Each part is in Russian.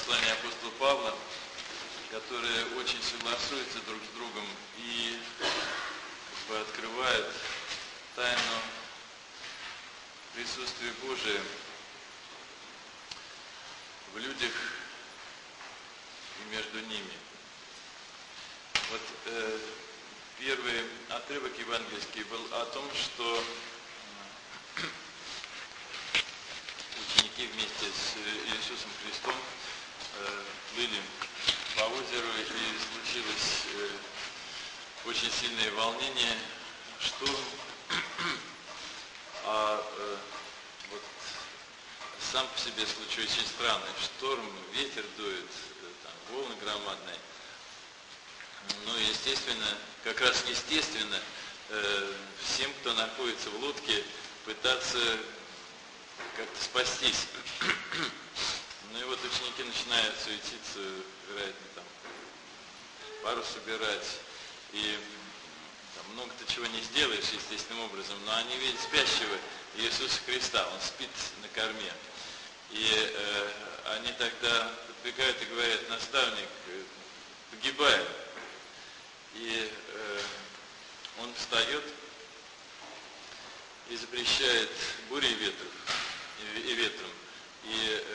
послания апостола Павла, которые очень согласуются друг с другом и открывают тайну присутствия Божия в людях и между ними. Вот первый отрывок евангельский был о том, что ученики вместе с Иисусом Христом плыли по озеру, и случилось очень сильное волнение, шторм, вот сам по себе случай очень странный. Шторм, ветер дует, там, волны громадные. Ну, естественно, как раз естественно, всем, кто находится в лодке, пытаться как-то спастись. Ну и вот ученики начинают суетиться, вероятно, там, парус собирать, и там, много-то чего не сделаешь естественным образом, но они видят спящего Иисуса Христа, Он спит на корме. И они тогда подбегают и говорят: наставник, погибаем. И Он встает и запрещает бури и ветром, и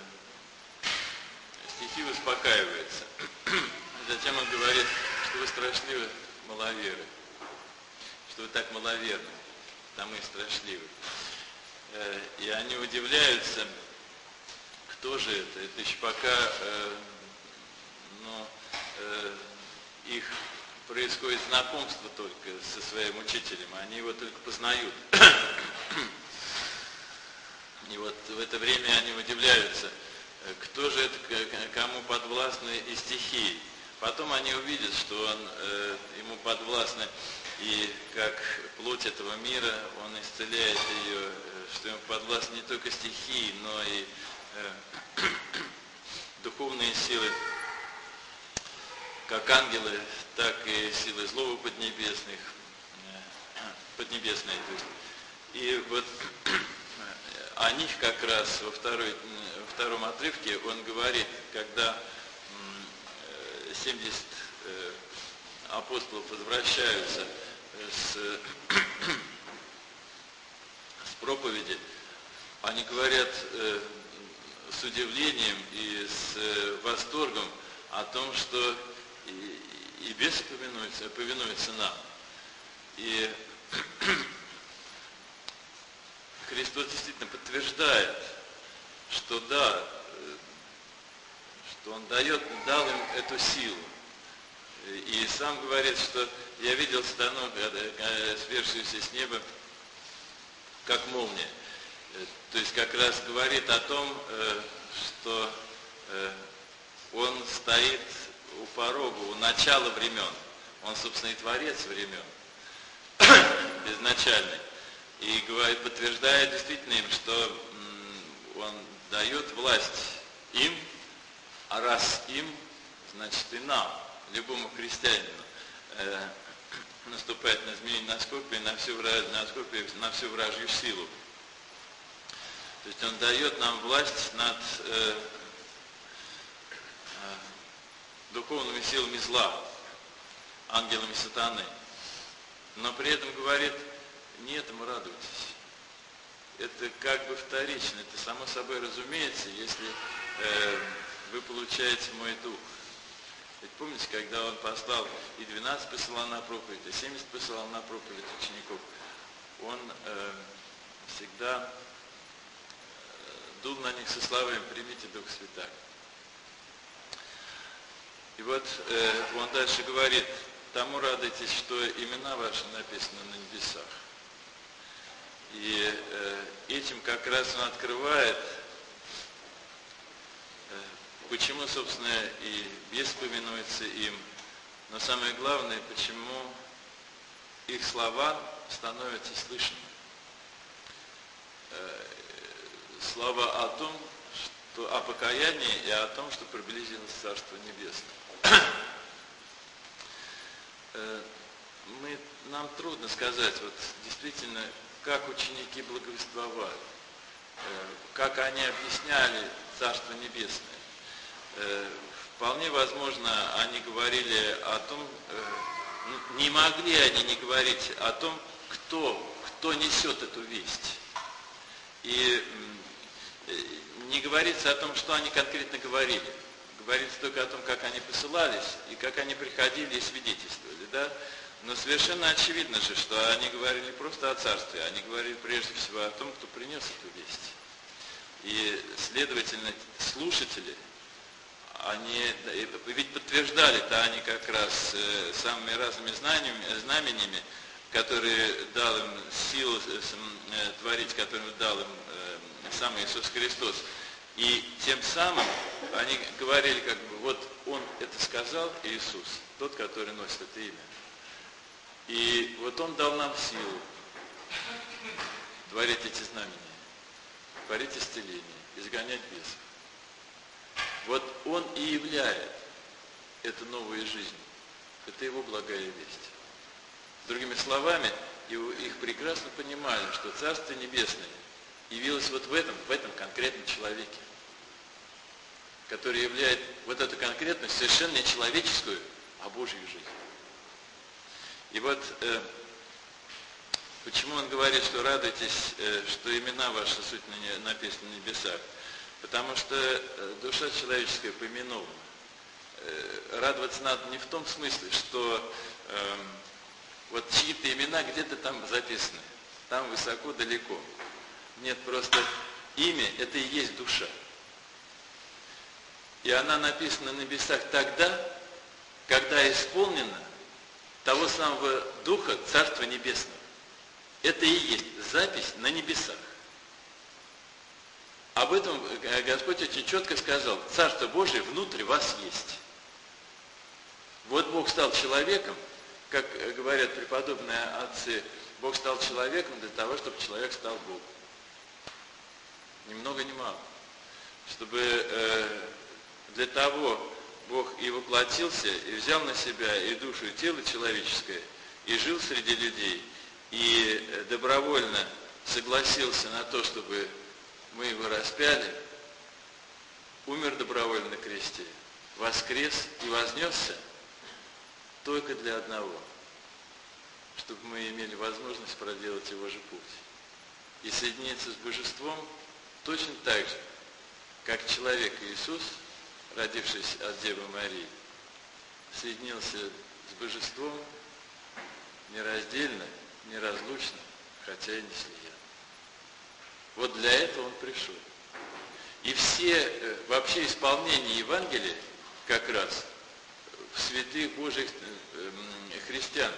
стихия успокаивается. Затем Он говорит, что вы страшливы, маловеры, что вы так маловерны, там и страшливы. И они удивляются, кто же это. Это еще пока их происходит знакомство только со своим учителем, они его только познают. И вот в это время они удивляются, кто же это, кому подвластны и стихии. Потом они увидят, что ему подвластны, и как плоть этого мира, он исцеляет ее, что ему подвластны не только стихии, но и духовные силы, как ангелы, так и силы злого поднебесные. То есть. И вот о них как раз во втором отрывке он говорит, когда 70 апостолов возвращаются с проповеди, они говорят с удивлением и с восторгом о том, что и бесы повинуются нам. И Христос действительно подтверждает, что да, что Он дал им эту силу. И сам говорит, что я видел сатану, свершившуюся с неба, как молния. То есть как раз говорит о том, что Он стоит у порога, у начала времен. Он, собственно, и творец времен, безначальный. И говорит, подтверждает действительно им, что Он дает власть им, а раз им, значит и нам, любому христианину, наступать на змеи, на скорпию, на всю вражью силу. То есть Он дает нам власть над духовными силами зла, ангелами сатаны. Но при этом говорит, не этому радуйтесь. Это как бы вторично, это само собой разумеется, если вы получаете мой дух. Ведь помните, когда Он послал и 12 посылал на проповедь, и 70 посылал на проповедь учеников, Он всегда дул на них со словами: примите Дух Святой. И вот Он дальше говорит: тому радуйтесь, что имена ваши написаны на небесах. И этим как раз Он открывает, почему, собственно, и бес повинуется им, но самое главное, почему их слова становятся слышными. Слова о том, что о покаянии и о том, что приблизилось Царство Небесное. Нам трудно сказать, вот действительно, как ученики благовествовали, как они объясняли Царство Небесное. вполне возможно, они говорили о том, не могли они не говорить о том, кто несет эту весть. И не говорится о том, что они конкретно говорили. Говорится только о том, как они посылались и как они приходили и свидетельствовали. Да? Но совершенно очевидно же, что они говорили не просто о царстве, они говорили прежде всего о том, кто принес эту весть. И, следовательно, слушатели, они ведь подтверждали-то они как раз самыми разными знамениями, которые дал им силу творить, которые дал им сам Иисус Христос. И тем самым они говорили, как бы, вот Он это сказал, Иисус, тот, который носит это имя. И вот Он дал нам силу творить эти знамения, творить исцеление, изгонять бесов. Вот Он и являет эту новую жизнь. Это Его благая весть. Другими словами, их прекрасно понимали, что Царство Небесное явилось вот в этом конкретном человеке, который являет вот эту конкретную, совершенно не человеческую, а Божью жизнь. И вот почему он говорит, что радуйтесь, что имена ваши суть написаны на небесах. Потому что душа человеческая поименована. Радоваться надо не в том смысле, что вот чьи-то имена где-то там записаны, там высоко, далеко. Нет, просто имя – это и есть душа. И она написана на небесах тогда, когда исполнена того самого Духа Царства Небесного. Это и есть запись на небесах. Об этом Господь очень четко сказал: Царство Божие внутри вас есть. Вот Бог стал человеком, как говорят преподобные отцы, Бог стал человеком для того, чтобы человек стал Богом. Ни много ни мало. Чтобы для того Бог и воплотился, и взял на себя и душу, и тело человеческое, и жил среди людей, и добровольно согласился на то, чтобы мы его распяли, умер добровольно на кресте, воскрес и вознесся только для одного, чтобы мы имели возможность проделать его же путь и соединиться с Божеством точно так же, как человек Иисус, родившись от Девы Марии, соединился с Божеством нераздельно, неразлучно, хотя и не слиян. Вот для этого Он пришел. И все вообще исполнения Евангелия как раз в святых Божьих христианах.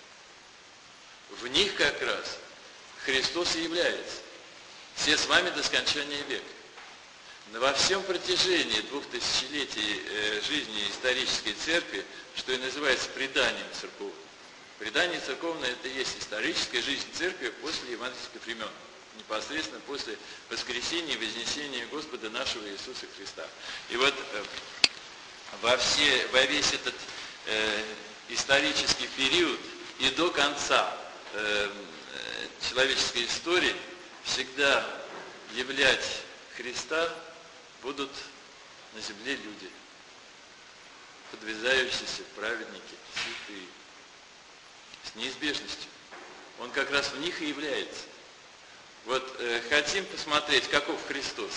В них как раз Христос и является. Все с вами до скончания века. Но во всем протяжении 2000 жизни исторической церкви, что и называется преданием церковным. Предание церковное – это и есть историческая жизнь церкви после евангельских времен, непосредственно после воскресения и вознесения Господа нашего Иисуса Христа. И вот во весь этот исторический период и до конца человеческой истории всегда являть Христа будут на земле люди, подвязающиеся праведники, святые, с неизбежностью. Он как раз в них и является. Вот хотим посмотреть, каков Христос.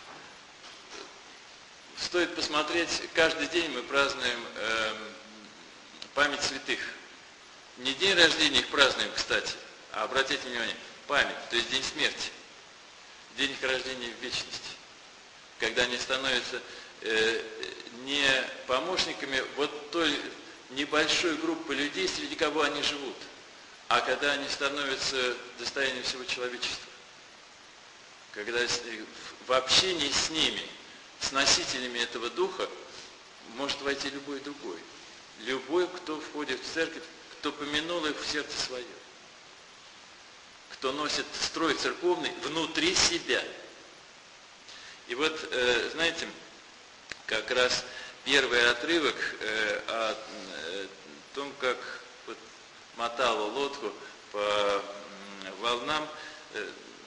Стоит посмотреть, каждый день мы празднуем память святых. Не день рождения их празднуем, кстати, а обратите внимание, память, то есть день смерти, день их рождения в вечности, когда они становятся не помощниками вот той небольшой группы людей, среди кого они живут, а когда они становятся достоянием всего человечества. Когда в общении с ними, с носителями этого духа, может войти любой другой. Любой, кто входит в церковь, кто помянул их в сердце свое. Кто носит строй церковный внутри себя. И вот, знаете, как раз первый отрывок о том, как вот мотало лодку по волнам,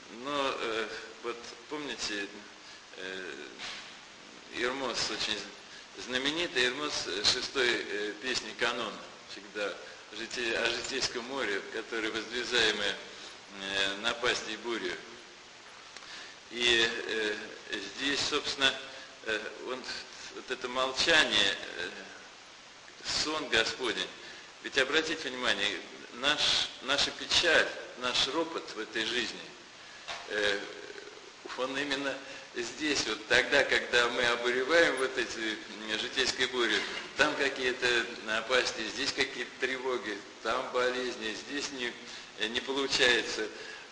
но вот помните, Ермос очень знаменитый Эрмос шестой песни канона, всегда о житейском море, который воздвизаемое напасть и бурю. И здесь, собственно, вот это молчание, сон Господень. Ведь обратите внимание, наша печаль, наш ропот в этой жизни, он именно здесь, вот тогда, когда мы обуреваем вот эти житейские бури, там какие-то напасти, здесь какие-то тревоги, там болезни, здесь не получается,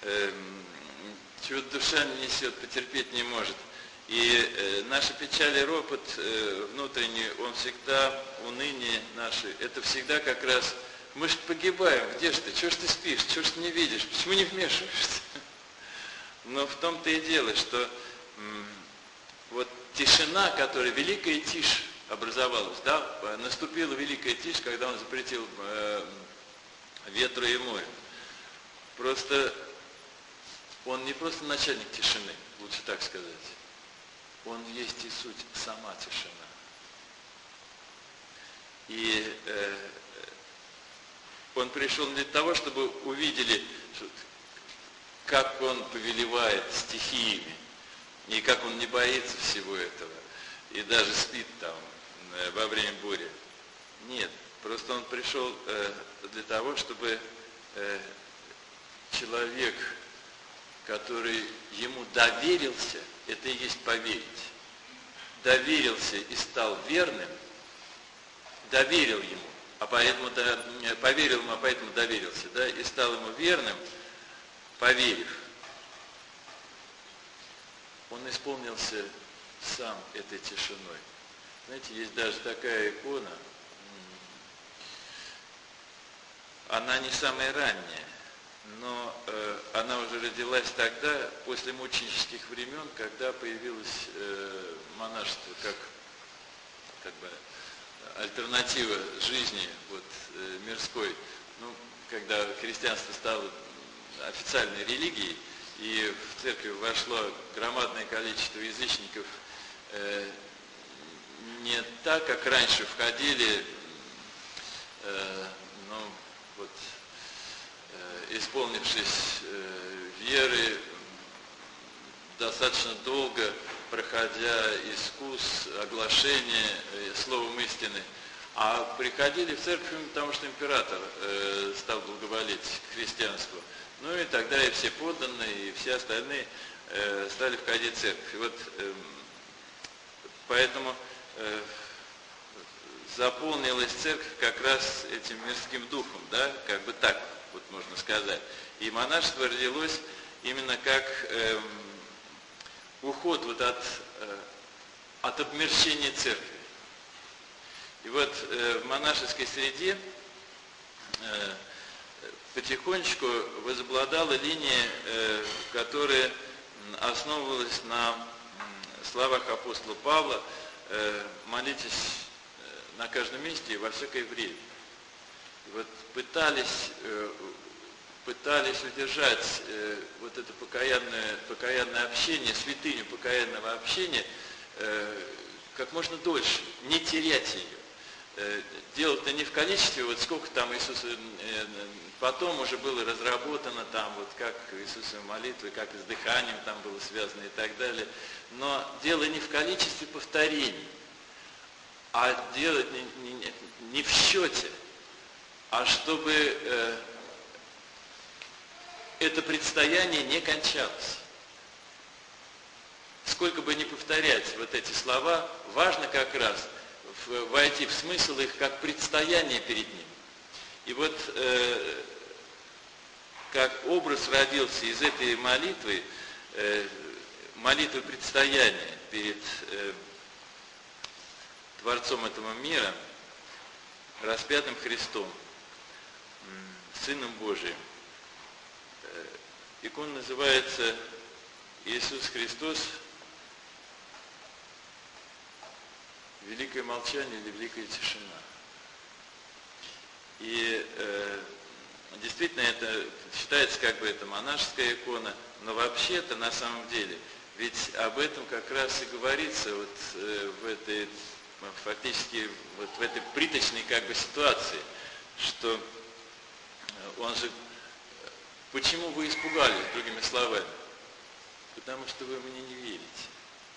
чего душа не несет, потерпеть не может. И наша печаль и ропот внутренний, он всегда, уныние наше, это всегда как раз, мы же погибаем, где же ты, чего ж ты спишь, чего ж ты не видишь, почему не вмешиваешься? Но в том-то и дело, что вот тишина, которая, великая тишь образовалась, да, наступила великая тишь, когда он запретил ветру и морю. Просто он не просто начальник тишины, лучше так сказать. Он есть и суть сама тишина. И он пришел для того, чтобы увидели, как он повелевает стихиями, и как он не боится всего этого, и даже спит там во время бури. Нет, просто он пришел для того, чтобы человек, который ему доверился, это и есть поверить, доверился и стал верным, доверил ему, а поэтому поверил ему, а поэтому доверился, да, и стал ему верным, поверив, он исполнился сам этой тишиной. Знаете, есть даже такая икона, она не самая ранняя, но она уже родилась тогда, после мученических времен, когда появилось монашество как бы альтернатива жизни вот, мирской. Ну, когда христианство стало официальной религией, и в церковь вошло громадное количество язычников, не так, как раньше входили, исполнившись веры, достаточно долго проходя искус, оглашение словом истины, а приходили в церковь, потому что император стал благоволить христианству. Ну и тогда и все подданные, и все остальные стали входить в церковь. И вот поэтому заполнилась церковь как раз этим мирским духом, да, как бы так вот можно сказать. И монашество родилось именно как уход вот от обмерщения церкви. И вот в монашеской среде потихонечку возобладала линия, которая основывалась на словах апостола Павла: молитесь на каждом месте и во всякое время. И вот пытались удержать вот это покаянное общение, святыню покаянного общения как можно дольше, не терять ее. Дело-то не в количестве, вот сколько там Иисуса, потом уже было разработано там, вот как Иисусовы молитвы, как и с дыханием там было связано и так далее. Но дело не в количестве повторений, а дело не в счете, а чтобы это предстояние не кончалось. Сколько бы ни повторять вот эти слова, важно как раз войти в смысл их как предстояние перед ним. И вот как образ родился из этой молитвы, молитвы предстояния перед Творцом этого мира, распятым Христом, Сыном Божиим. Икона называется «Иисус Христос. Великое молчание» или «Великая тишина». И действительно это считается как бы это монашеская икона, но вообще-то на самом деле ведь об этом как раз и говорится вот в этой фактически вот в этой приточной как бы ситуации, что он же, почему вы испугались, другими словами? Потому что вы мне не верите.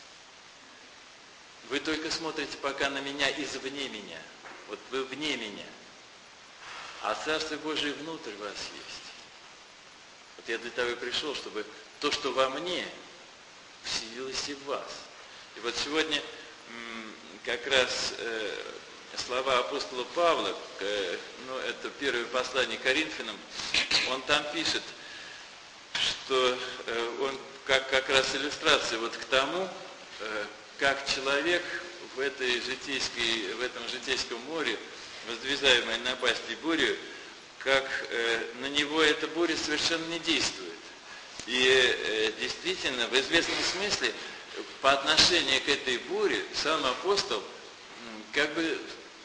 Вы только смотрите пока на меня извне меня. Вот вы вне меня. А Царство Божие внутрь вас есть. Вот я для того и пришел, чтобы то, что во мне, вселилось и в вас. И вот сегодня как раз слова апостола Павла, это первое послание Коринфянам, он там пишет, что он как раз иллюстрация вот к тому, как человек в этом житейском море, воздвизаемой напастью бурю, как на него эта буря совершенно не действует. И действительно, в известном смысле, по отношению к этой буре, сам апостол как бы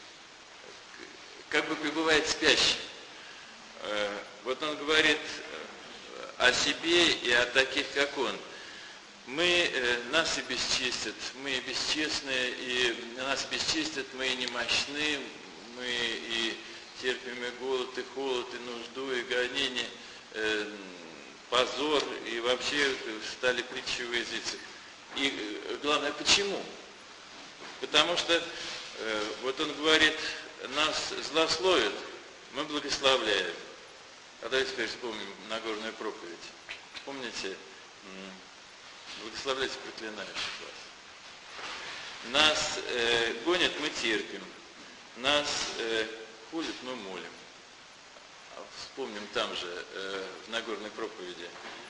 пребывает спящим. Вот он говорит о себе и о таких, как он. Нас и бесчестят, мы и бесчестные, и нас бесчестят, мы и немощны, мы и терпим и голод, и холод, и нужду, и гонение, позор, и вообще стали притчей во языцах. И главное, почему? Потому что, вот он говорит, нас злословят, мы благословляем. А давайте теперь вспомним Нагорную проповедь. Помните, благословляйте проклинающих вас. Нас гонят, мы терпим. Нас хулят, мы молим. Вспомним там же, в Нагорной проповеди.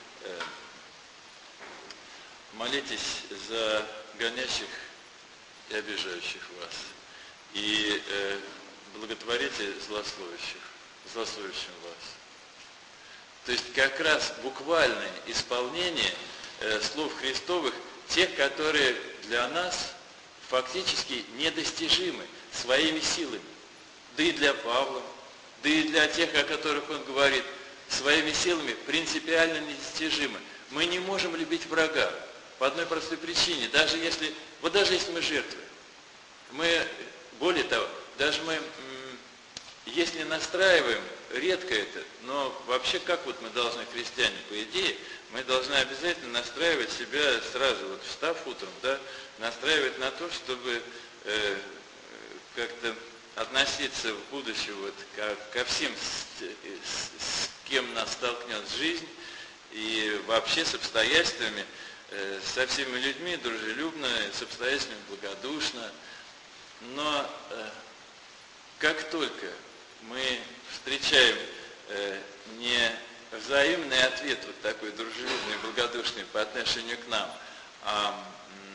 Молитесь за гонящих и обижающих вас. И благотворите злословящим вас. То есть как раз буквальное исполнение слов Христовых, тех, которые для нас фактически недостижимы своими силами. Да и для Павла, да и для тех, о которых он говорит, своими силами принципиально недостижимы. Мы не можем любить врага по одной простой причине. Даже если мы жертвы, более того, даже мы, если настраиваем, редко это, но вообще как вот мы должны, христиане, по идее, мы должны обязательно настраивать себя сразу, вот встав утром, да, настраивать на то, чтобы как-то относиться в будущем вот ко всем, с кем нас столкнет жизнь, и вообще с обстоятельствами, со всеми людьми дружелюбно, с обстоятельствами благодушно. Но как только мы встречаем не взаимный ответ вот такой дружелюбный, благодушный по отношению к нам, а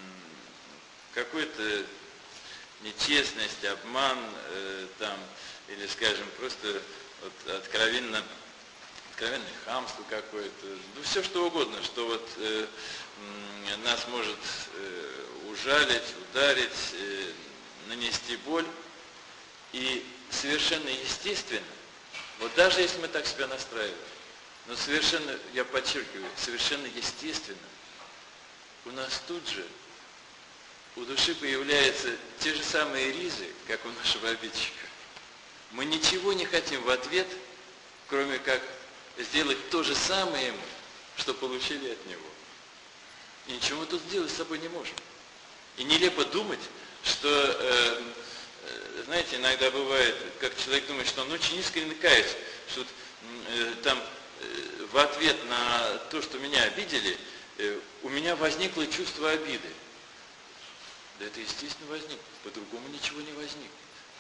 какую-то нечестность, обман, или, скажем, просто вот откровенное хамство какое-то, все что угодно, что вот нас может ужалить, ударить, нанести боль. И совершенно естественно, вот даже если мы так себя настраиваем, но совершенно, я подчеркиваю, совершенно естественно, у нас тут же, у души появляются те же самые ризы, как у нашего обидчика. Мы ничего не хотим в ответ, кроме как сделать то же самое ему, что получили от него. И ничего мы тут сделать с собой не можем. И нелепо думать, что, знаете, иногда бывает, как человек думает, что он очень искренне кается, что в ответ на то, что меня обидели, у меня возникло чувство обиды. Да это естественно возникнет, по-другому ничего не возникнет.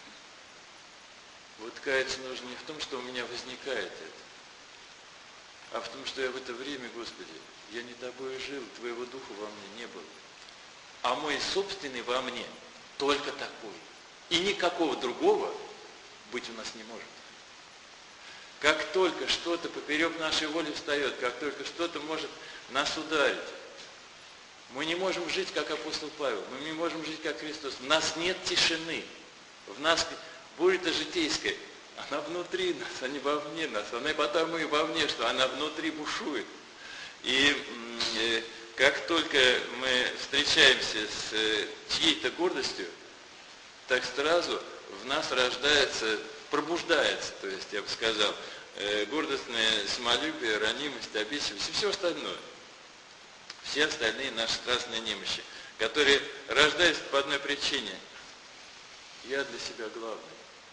Вот каяться нужно не в том, что у меня возникает это, а в том, что я в это время, Господи, я не тобой жил, твоего духа во мне не было. А мой собственный во мне только такой. И никакого другого быть у нас не может. Как только что-то поперек нашей воли встает, как только что-то может нас ударить, мы не можем жить, как апостол Павел, мы не можем жить, как Христос. В нас нет тишины. В нас буря-то житейская, она внутри нас, а не вовне нас. Она потому и вовне, что она внутри бушует. И как только мы встречаемся с чьей-то гордостью, так сразу в нас рождается, пробуждается, то есть, я бы сказал, гордостное самолюбие, ранимость, обидчивость и все остальное. Все остальные наши страстные немощи, которые рождаются по одной причине. Я для себя главный.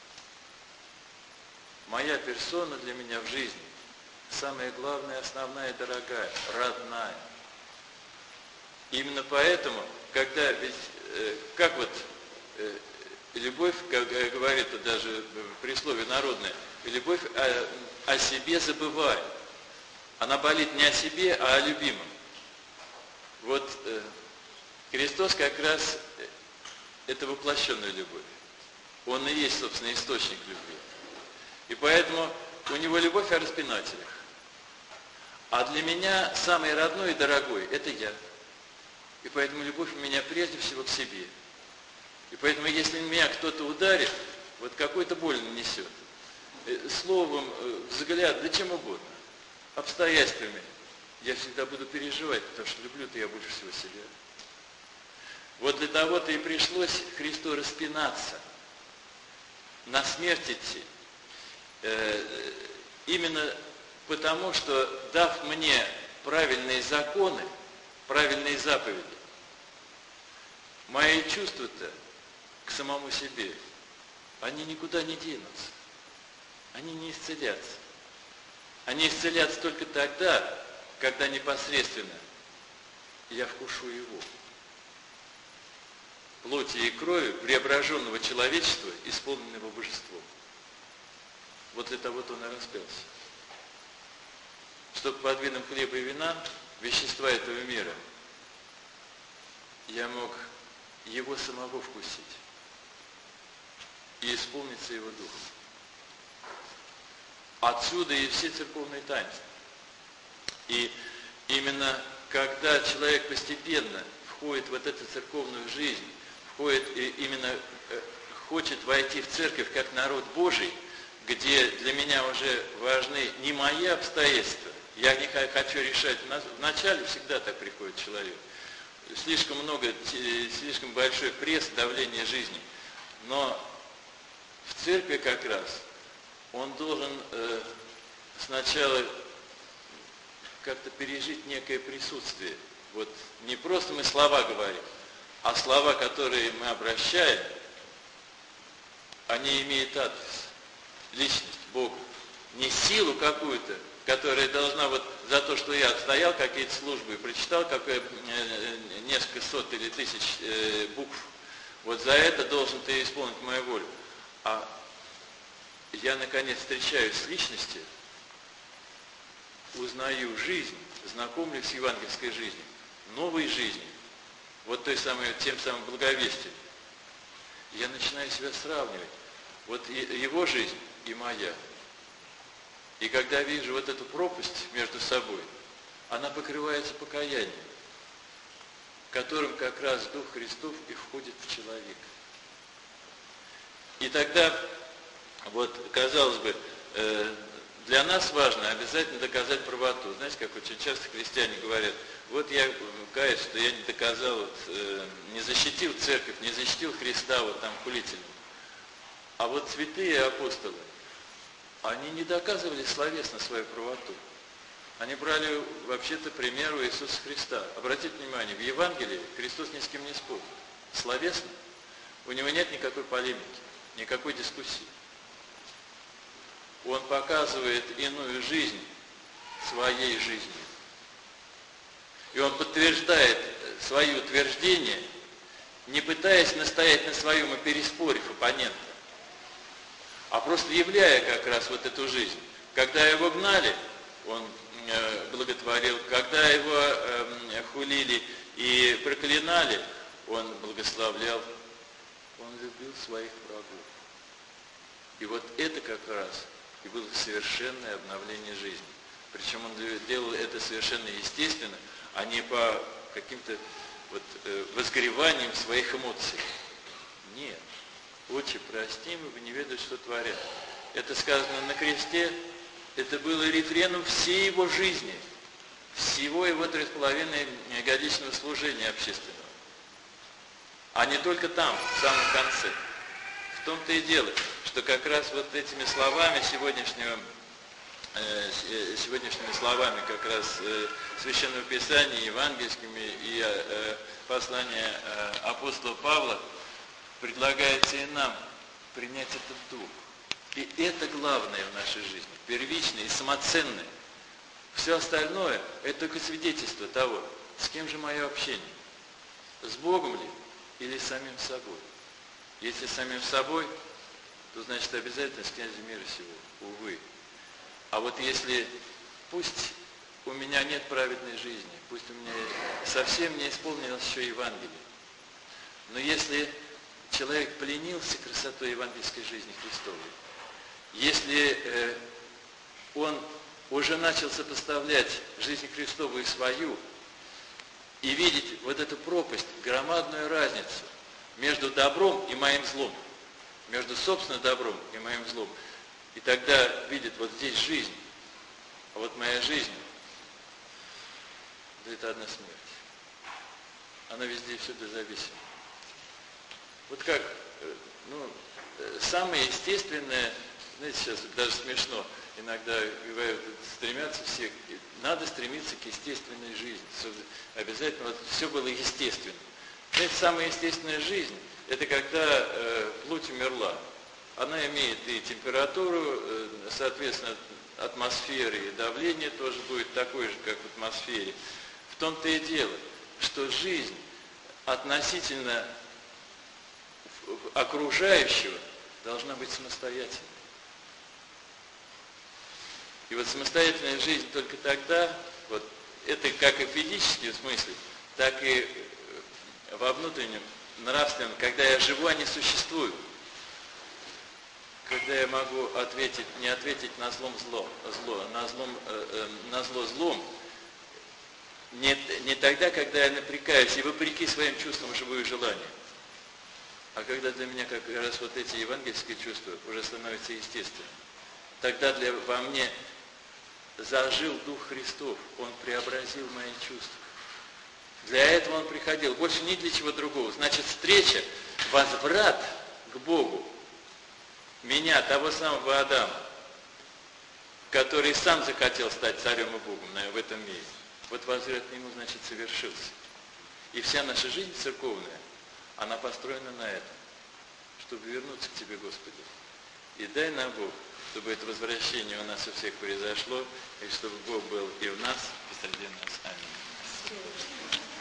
Моя персона для меня в жизни самая главная, основная, дорогая, родная. Именно поэтому, когда ведь, как вот любовь, как говорит даже присловие народное, любовь о себе забывает. Она болит не о себе, а о любимом. Вот Христос как раз это воплощенная любовь. Он и есть, собственно, источник любви. И поэтому у него любовь о распинателях. А для меня самый родной и дорогой – это я. И поэтому любовь у меня прежде всего к себе. И поэтому, если меня кто-то ударит, вот какой-то боль нанесет, словом, взгляд, да чем угодно, обстоятельствами, я всегда буду переживать, потому что люблю-то я больше всего себя. Вот для того-то и пришлось Христу распинаться, на смерть идти. Именно потому, что дав мне правильные законы, правильные заповеди, мои чувства-то к самому себе, они никуда не денутся, они не исцелятся. Они исцелятся только тогда, когда непосредственно я вкушу его. Плоти и крови преображенного человечества, исполненного божеством. Вот для того-то он и распялся. Чтобы под видом хлеба и вина, вещества этого мира, я мог его самого вкусить и исполниться его духом. Отсюда и все церковные таинства. И именно когда человек постепенно входит в вот эту церковную жизнь, входит и именно хочет войти в церковь как народ Божий, где для меня уже важны не мои обстоятельства, я не хочу решать. Вначале всегда так приходит человек. Слишком много, слишком большой пресс, давление жизни. Но в церкви как раз он должен сначала как-то пережить некое присутствие. Вот не просто мы слова говорим, а слова, которые мы обращаем, они имеют адрес, личность, Бога. Не силу какую-то, которая должна вот за то, что я отстоял какие-то службы и прочитал несколько сот или тысяч букв, вот за это должен ты исполнить мою волю. А я, наконец, встречаюсь с личностью, узнаю жизнь, знакомлюсь с евангельской жизнью, новой жизнью, вот той самой, тем самым благовестием. Я начинаю себя сравнивать. Вот его жизнь и моя. И когда вижу вот эту пропасть между собой, она покрывается покаянием, которым как раз Дух Христов и входит в человека. И тогда, вот, казалось бы, для нас важно обязательно доказать правоту. Знаете, как очень часто христиане говорят, вот я каюсь, что я не доказал, вот, не защитил церковь, не защитил Христа вот там хулителям. А вот святые апостолы, они не доказывали словесно свою правоту. Они брали вообще-то пример у Иисуса Христа. Обратите внимание, в Евангелии Христос ни с кем не спорит. Словесно у него нет никакой полемики, никакой дискуссии. Он показывает иную жизнь своей жизнью. И он подтверждает свое утверждение, не пытаясь настоять на своем и переспорив оппонента, а просто являя как раз вот эту жизнь. Когда его гнали, он благотворил. Когда его хулили и проклинали, он благословлял. Он любил своих врагов. И вот это как раз и было совершенное обновление жизни. Причем он делал это совершенно естественно, а не по каким-то вот возгреваниям своих эмоций. Нет. Отче, прости, ибо не ведают, что творят. Это сказано на кресте, это было рефреном всей его жизни, всего его 3,5 годичного служения общественного. А не только там, в самом конце. том-то и дело, что как раз вот этими словами сегодняшними словами как раз Священного Писания, евангельскими и послания апостола Павла предлагается и нам принять этот дух. И это главное в нашей жизни, первичное и самоценное. Все остальное – это только свидетельство того, с кем же мое общение. С Богом ли или с самим собой? Если с самим собой, то значит обязательно с князем мира сего, увы. А вот если пусть у меня нет праведной жизни, пусть у меня совсем не исполнилось еще Евангелие, но если человек пленился красотой евангельской жизни Христовой, если он уже начал сопоставлять жизнь Христову и свою, и видеть вот эту пропасть, громадную разницу между добром и моим злом, между собственным добром и моим злом, и тогда видит вот здесь жизнь, а вот моя жизнь, да это одна смерть. Она везде и всюду зависима. Вот как, самое естественное, знаете, сейчас даже смешно, иногда говорят, стремятся все, надо стремиться к естественной жизни, обязательно вот все было естественно. Знаете, самая естественная жизнь, это когда плоть умерла. Она имеет и температуру, соответственно, атмосферы, и давление тоже будет такое же, как в атмосфере. В том-то и дело, что жизнь относительно окружающего должна быть самостоятельной. И вот самостоятельная жизнь только тогда, вот это как и в физическом смысле, так и во внутреннем, нравственном, когда я живу, а не существую. Когда я могу не ответить на зло злом, не тогда, когда я напрягаюсь и вопреки своим чувствам живу и желаниям, а когда для меня как раз вот эти евангельские чувства уже становятся естественными. Тогда во мне зажил Дух Христов, Он преобразил мои чувства. Для этого Он приходил, больше ни для чего другого. Значит, встреча, возврат к Богу, меня, того самого Адама, который сам захотел стать царем и Богом в этом мире, вот возврат к Нему, значит, совершился. И вся наша жизнь церковная, она построена на этом, чтобы вернуться к Тебе, Господи. И дай нам, Бог, чтобы это возвращение у нас у всех произошло, и чтобы Бог был и в нас, и среди нас. Аминь.